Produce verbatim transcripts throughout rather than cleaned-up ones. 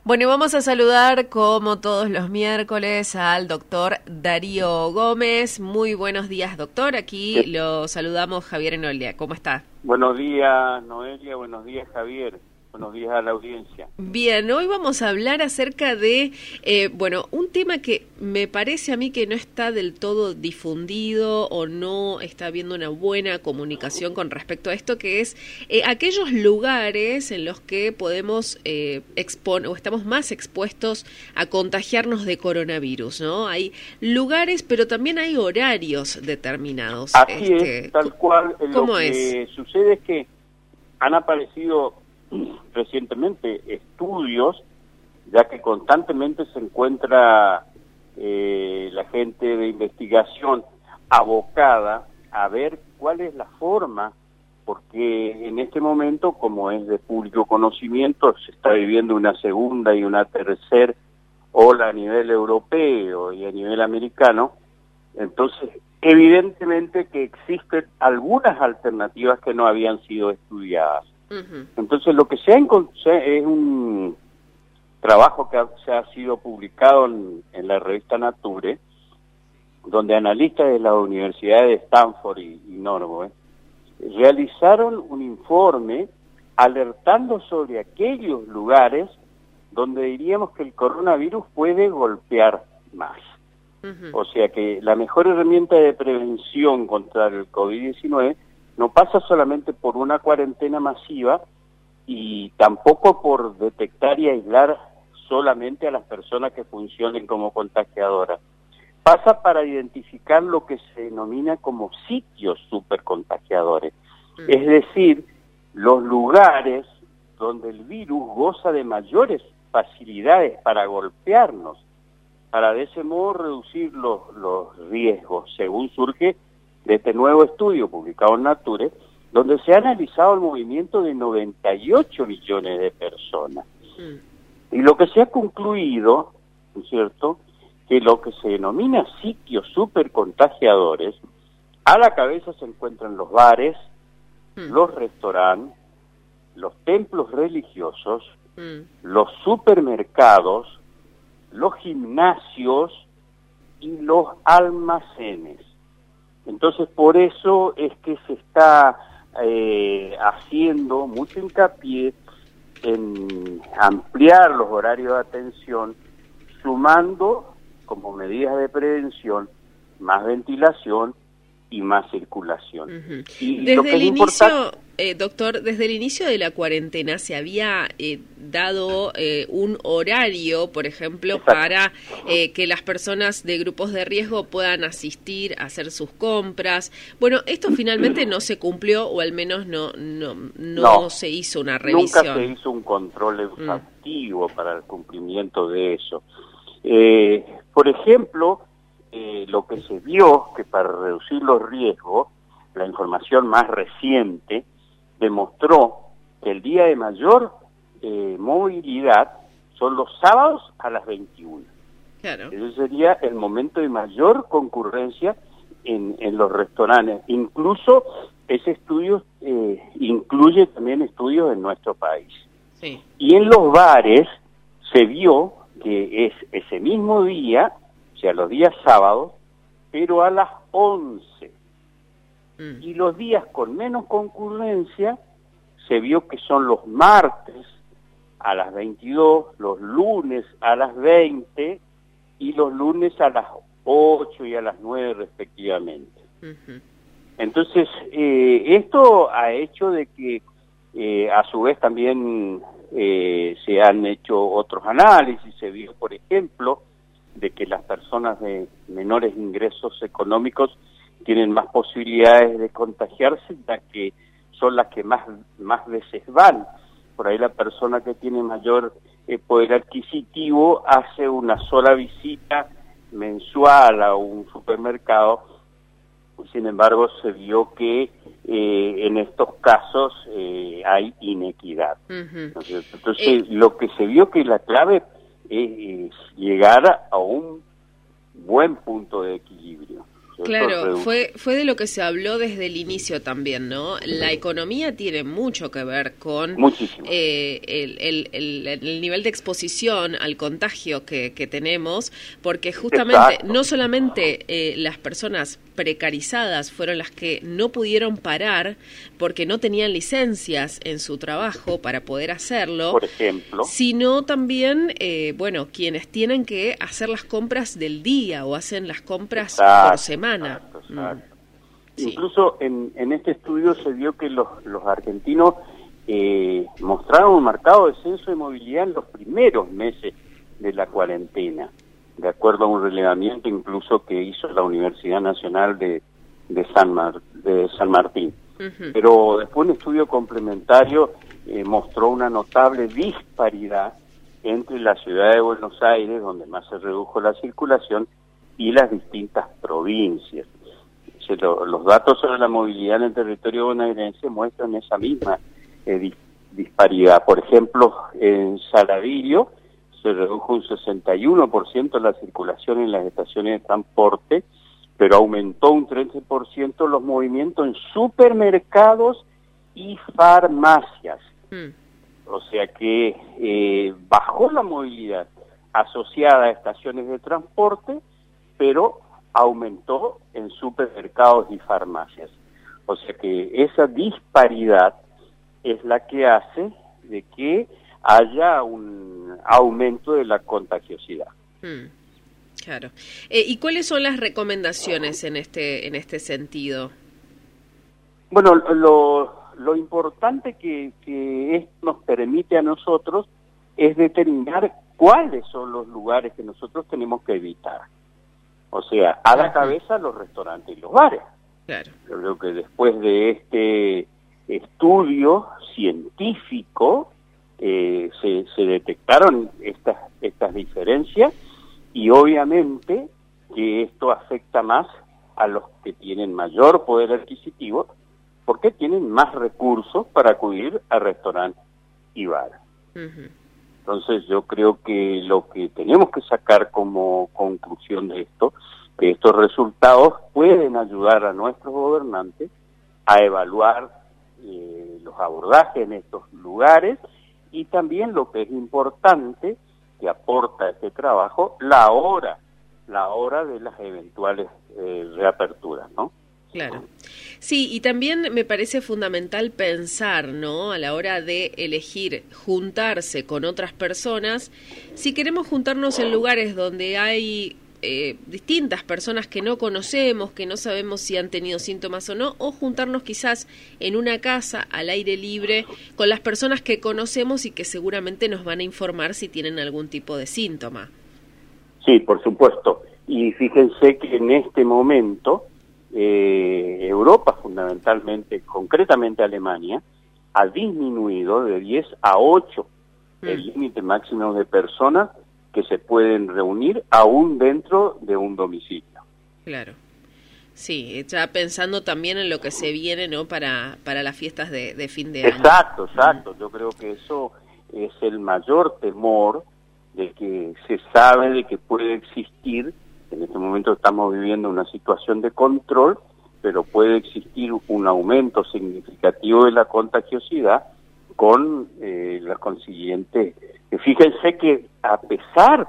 Bueno, y vamos a saludar como todos los miércoles al doctor Darío Gómez. Muy buenos días, doctor. Aquí sí. Lo saludamos Javier Enolia. ¿Cómo está? Buenos días, Noelia. Buenos días, Javier. Buenos días a la audiencia. Bien, hoy vamos a hablar acerca de, eh, bueno, un tema que me parece a mí que no está del todo difundido o no está habiendo una buena comunicación con respecto a esto, que es eh, aquellos lugares en los que podemos eh, exponer o estamos más expuestos a contagiarnos de coronavirus, ¿no? Hay lugares, pero también hay horarios determinados. Así este, es, tal cual. ¿Cómo lo es? que sucede es que han aparecido recientemente estudios, ya que constantemente se encuentra eh, la gente de investigación abocada a ver cuál es la forma, porque en este momento, como es de público conocimiento, se está viviendo una segunda y una tercera ola a nivel europeo y a nivel americano. Entonces, evidentemente que existen algunas alternativas que no habían sido estudiadas. Uh-huh. Entonces, lo que se ha encontrado es un trabajo que ha, se ha sido publicado en, en la revista Nature, donde analistas de las universidades de Stanford y, y Norwood realizaron un informe alertando sobre aquellos lugares donde diríamos que el coronavirus puede golpear más. Uh-huh. O sea que la mejor herramienta de prevención contra el COVID diecinueve no pasa solamente por una cuarentena masiva y tampoco por detectar y aislar solamente a las personas que funcionen como contagiadoras. Pasa para identificar lo que se denomina como sitios supercontagiadores, mm. es decir, los lugares donde el virus goza de mayores facilidades para golpearnos, para de ese modo reducir los, los riesgos, según surge de este nuevo estudio publicado en Nature, donde se ha analizado el movimiento de noventa y ocho millones de personas. Mm. Y lo que se ha concluido, ¿no es cierto?, que lo que se denomina sitios supercontagiadores, a la cabeza se encuentran los bares, mm. los restaurantes, los templos religiosos, mm. los supermercados, los gimnasios y los almacenes. Entonces, por eso es que se está eh, haciendo mucho hincapié en ampliar los horarios de atención, sumando como medidas de prevención más ventilación y más circulación. Uh-huh. Y desde lo que el es inicio, importante... eh, doctor, desde el inicio de la cuarentena se había eh, dado eh, un horario, por ejemplo, Exacto. para eh, que las personas de grupos de riesgo puedan asistir a hacer sus compras. Bueno, esto finalmente no se cumplió, o al menos no no no, no se hizo una revisión. Nunca se hizo un control exhaustivo mm. para el cumplimiento de eso. Eh, por ejemplo, eh, lo que se vio que para reducir los riesgos, la información más reciente demostró que el día de mayor eh, movilidad son los sábados a las veintiuna. Claro. Ese sería el momento de mayor concurrencia en, en los restaurantes. Incluso ese estudio eh, incluye también estudios en nuestro país. Sí. Y en los bares se vio que es ese mismo día, o sea, los días sábados, pero a las once. Mm. Y los días con menos concurrencia se vio que son los martes a las veintidós, los lunes a las veinte y los lunes a las ocho y a las nueve respectivamente. Uh-huh. Entonces, eh, esto ha hecho de que eh, a su vez también eh, se han hecho otros análisis. Se vio, por ejemplo, de que las personas de menores ingresos económicos tienen más posibilidades de contagiarse, ya que son las que más, más veces van. Por ahí la persona que tiene mayor eh, poder adquisitivo hace una sola visita mensual a un supermercado. Sin embargo, se vio que eh, en estos casos eh, hay inequidad. Uh-huh. ¿No es cierto? Entonces, eh... lo que se vio que la clave es, es llegar a un buen punto de equilibrio. Claro, fue fue de lo que se habló desde el inicio también, ¿no? La economía tiene mucho que ver con eh, el, el, el, el nivel de exposición al contagio que, que tenemos, porque justamente Exacto. no solamente eh, las personas precarizadas fueron las que no pudieron parar porque no tenían licencias en su trabajo para poder hacerlo, por ejemplo, sino también, eh, bueno, quienes tienen que hacer las compras del día o hacen las compras Exacto. por semana. Exacto, exacto. Mm. Sí. Incluso en, en este estudio se vio que los, los argentinos eh, mostraron un marcado descenso de movilidad en los primeros meses de la cuarentena, de acuerdo a un relevamiento incluso que hizo la Universidad Nacional de, de, San, Mar, de San Martín. Uh-huh. Pero después un estudio complementario eh, mostró una notable disparidad entre la ciudad de Buenos Aires, donde más se redujo la circulación, y las distintas provincias. Los datos sobre la movilidad en el territorio bonaerense muestran esa misma eh, dis disparidad. Por ejemplo, en Saladillo se redujo un sesenta y uno por ciento la circulación en las estaciones de transporte, pero aumentó un trece por ciento los movimientos en supermercados y farmacias. Mm. O sea que eh, bajó la movilidad asociada a estaciones de transporte, pero aumentó en supermercados y farmacias. O sea que esa disparidad es la que hace de que haya un aumento de la contagiosidad. Hmm, claro. Eh, ¿Y cuáles son las recomendaciones en este en este sentido? Bueno, lo, lo importante que, que esto nos permite a nosotros es determinar cuáles son los lugares que nosotros tenemos que evitar. O sea, a la cabeza los restaurantes y los bares. Claro. Yo creo que después de este estudio científico eh, se, se detectaron estas estas diferencias y obviamente que esto afecta más a los que tienen mayor poder adquisitivo porque tienen más recursos para acudir a restaurantes y bares. Uh-huh. Entonces yo creo que lo que tenemos que sacar como conclusión de esto, que estos resultados pueden ayudar a nuestros gobernantes a evaluar eh, los abordajes en estos lugares y también lo que es importante, que aporta este trabajo, la hora, la hora de las eventuales eh, reaperturas, ¿no? Claro. Sí, y también me parece fundamental pensar, ¿no?, a la hora de elegir juntarse con otras personas, si queremos juntarnos en lugares donde hay eh, distintas personas que no conocemos, que no sabemos si han tenido síntomas o no, o juntarnos quizás en una casa al aire libre con las personas que conocemos y que seguramente nos van a informar si tienen algún tipo de síntoma. Sí, por supuesto. Y fíjense que en este momento Eh, Europa, fundamentalmente, concretamente Alemania, ha disminuido de diez a ocho mm. el límite máximo de personas que se pueden reunir aún dentro de un domicilio. Claro. Sí, ya pensando también en lo que se viene, ¿no?, para, para las fiestas de, de fin de año. Exacto, exacto. Mm. Yo creo que eso es el mayor temor de que se sabe de que puede existir. En este momento estamos viviendo una situación de control, pero puede existir un aumento significativo de la contagiosidad con eh, la consiguiente. Fíjense que a pesar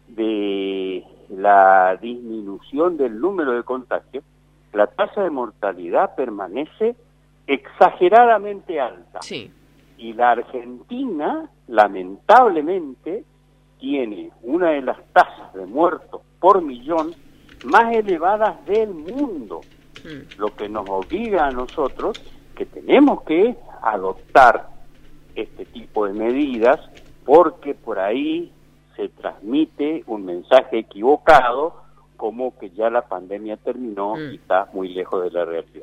de la disminución del número de contagios, la tasa de mortalidad permanece exageradamente alta. Sí. Y la Argentina, lamentablemente, tiene una de las tasas de muertos por millón más elevadas del mundo, mm. lo que nos obliga a nosotros que tenemos que adoptar este tipo de medidas porque por ahí se transmite un mensaje equivocado como que ya la pandemia terminó mm. y está muy lejos de la realidad.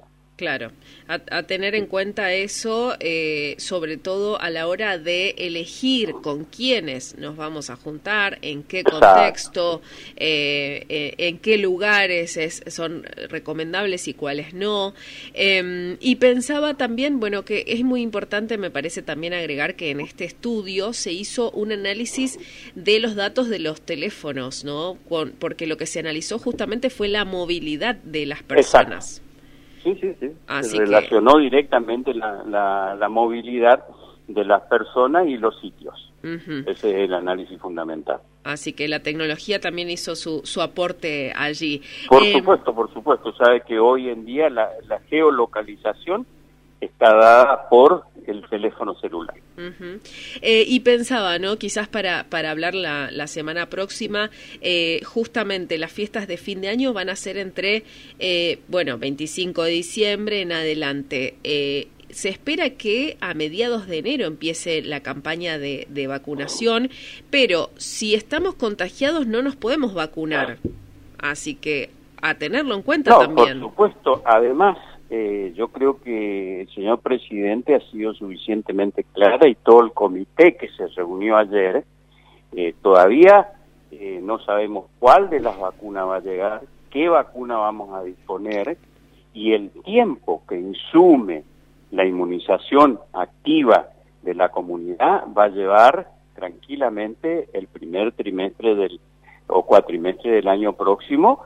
Claro, a, a tener en cuenta eso, eh, sobre todo a la hora de elegir con quiénes nos vamos a juntar, en qué contexto, eh, eh, en qué lugares es, son recomendables y cuáles no. Eh, y pensaba también, bueno, que es muy importante, me parece también agregar que en este estudio se hizo un análisis de los datos de los teléfonos, ¿no? Con, porque lo que se analizó justamente fue la movilidad de las personas. Exacto. Sí, sí, sí. Así Se relacionó que... directamente la, la, la movilidad de las personas y los sitios. Uh-huh. Ese es el análisis fundamental. Así que la tecnología también hizo su, su aporte allí. Por eh, supuesto, por supuesto. Sabe que hoy en día la, la geolocalización está dada por el teléfono celular. Uh-huh. eh, y pensaba, ¿no? Quizás para, para hablar la, la semana próxima, eh, justamente las fiestas de fin de año van a ser entre, eh, bueno, veinticinco de diciembre en adelante. Eh, se espera que a mediados de enero empiece la campaña de, de vacunación, pero si estamos contagiados no nos podemos vacunar. Así que a tenerlo en cuenta no, también. Por supuesto, además... Eh, yo creo que el señor presidente ha sido suficientemente clara y todo el comité que se reunió ayer, eh, todavía eh, no sabemos cuál de las vacunas va a llegar, qué vacuna vamos a disponer y el tiempo que insume la inmunización activa de la comunidad va a llevar tranquilamente el primer trimestre del o cuatrimestre del año próximo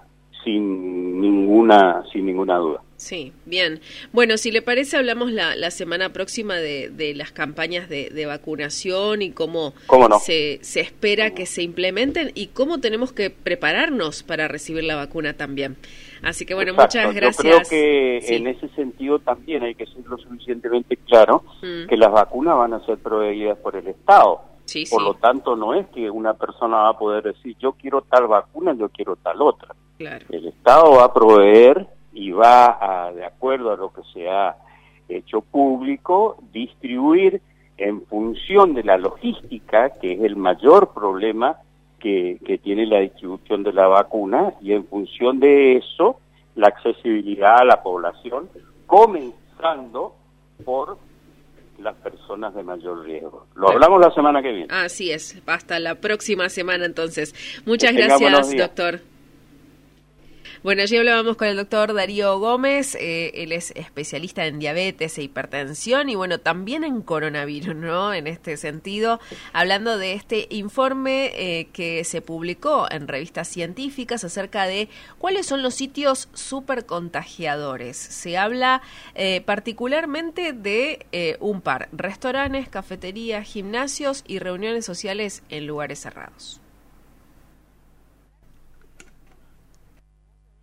sin ninguna sin ninguna duda. Sí, bien. Bueno, si le parece, hablamos la, la semana próxima de, de las campañas de, de vacunación y cómo, ¿Cómo no? se, se espera que se implementen y cómo tenemos que prepararnos para recibir la vacuna también. Así que, bueno, Exacto. muchas gracias. Yo creo que sí. en ese sentido también hay que ser lo suficientemente claro mm. que las vacunas van a ser proveídas por el Estado. Sí, por sí. lo tanto, no es que una persona va a poder decir, yo quiero tal vacuna, yo quiero tal otra. Claro. El Estado va a proveer y va, a, de acuerdo a lo que se ha hecho público, distribuir en función de la logística, que es el mayor problema que, que tiene la distribución de la vacuna, y en función de eso, la accesibilidad a la población, comenzando por las personas de mayor riesgo. Lo hablamos la semana que viene. Así es, hasta la próxima semana entonces. Muchas gracias, doctor. Bueno, allí hablábamos con el doctor Darío Gómez, eh, él es especialista en diabetes e hipertensión y bueno, también en coronavirus, ¿no? En este sentido, hablando de este informe eh, que se publicó en revistas científicas acerca de cuáles son los sitios supercontagiadores. Se habla eh, particularmente de eh, un par, restaurantes, cafeterías, gimnasios y reuniones sociales en lugares cerrados.